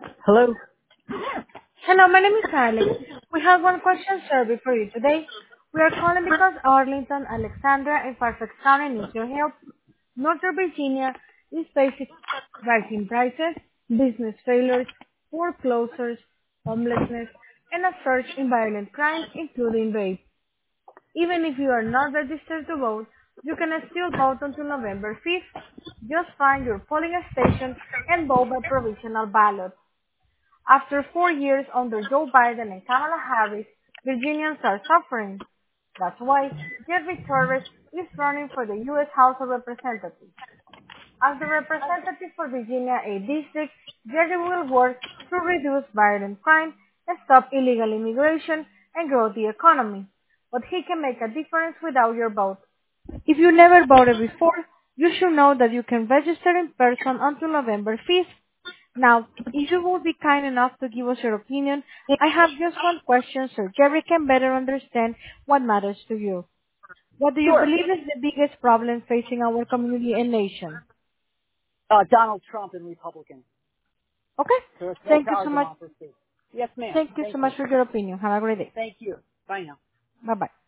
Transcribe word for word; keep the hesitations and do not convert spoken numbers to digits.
Hello? Hello, my name is Alex. We have one question survey for you today. We are calling because Arlington, Alexandria, and Fairfax County needs your help. Northern Virginia is facing rising prices, business failures, foreclosures, homelessness, and a surge in violent crime, including rape. Even if you are not registered to vote, you can still vote until November fifth. Just find your polling station and vote by provisional ballot. After four years under Joe Biden and Kamala Harris, Virginians are suffering. That's why Jerry Torres is running for the U S House of Representatives. As the representative for Virginia eighth District, Jerry will work to reduce violent crime, stop illegal immigration, and grow the economy. But he can make a difference without your vote. If you never voted before, you should know that you can register in person until November fifth. Now, if you would be kind enough to give us your opinion, I have just one question so Jerry can better understand what matters to you. What do you Sure. believe is the biggest problem facing our community and nation? Uh, Donald Trump and Republicans. Okay? There's no Thank you power so much. democracy. Yes, ma'am. Thank you so Thank much you. for your opinion. Have a great day. Thank you. Bye now. Bye-bye.